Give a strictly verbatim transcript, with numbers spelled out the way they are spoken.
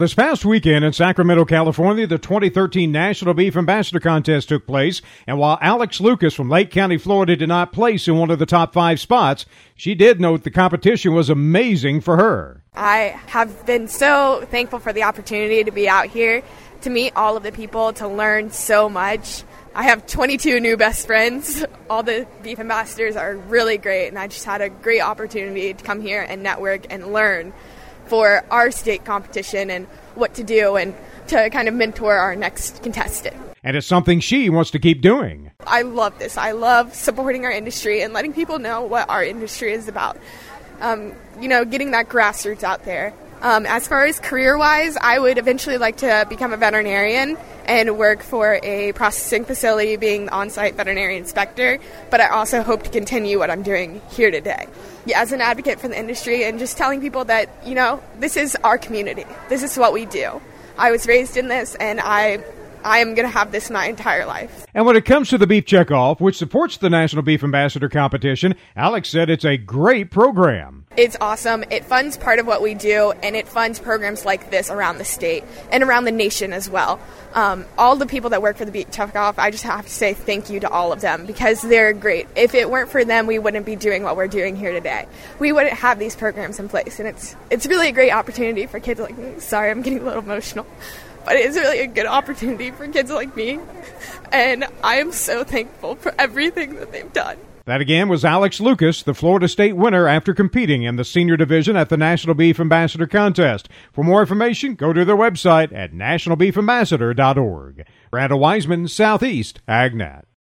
This past weekend in Sacramento, California, the twenty thirteen National Beef Ambassador Contest took place, and while Alex Lucas from Lake County, Florida did not place in one of the top five spots, she did note the competition was amazing for her. I have been so thankful for the opportunity to be out here, to meet all of the people, to learn so much. I have twenty-two new best friends. All the beef ambassadors are really great, and I just had a great opportunity to come here and network and learn for our state competition and what to do and to kind of mentor our next contestant. And it's something she wants to keep doing. I love this. I love supporting our industry and letting people know what our industry is about. Um, you know, getting that grassroots out there. Um, as far as career-wise, I would eventually like to become a veterinarian and work for a processing facility being the on-site veterinary inspector, but I also hope to continue what I'm doing here today. Yeah, as an advocate for the industry and just telling people that, you know, this is our community. This is what we do. I was raised in this, and I I am going to have this my entire life. And when it comes to the Beef Checkoff, which supports the National Beef Ambassador Competition, Alex said it's a great program. It's awesome. It funds part of what we do, and it funds programs like this around the state and around the nation as well. Um, all the people that work for the Beef Checkoff, I just have to say thank you to all of them because they're great. If it weren't for them, we wouldn't be doing what we're doing here today. We wouldn't have these programs in place, and it's it's really a great opportunity for kids like me. Sorry, I'm getting a little emotional. But it's really a good opportunity for kids like me, and I am so thankful for everything that they've done. That again was Alex Lucas, the Florida State winner after competing in the senior division at the National Beef Ambassador Contest. For more information, go to their website at national beef ambassador dot org. Randall Wiseman, Southeast AgNet.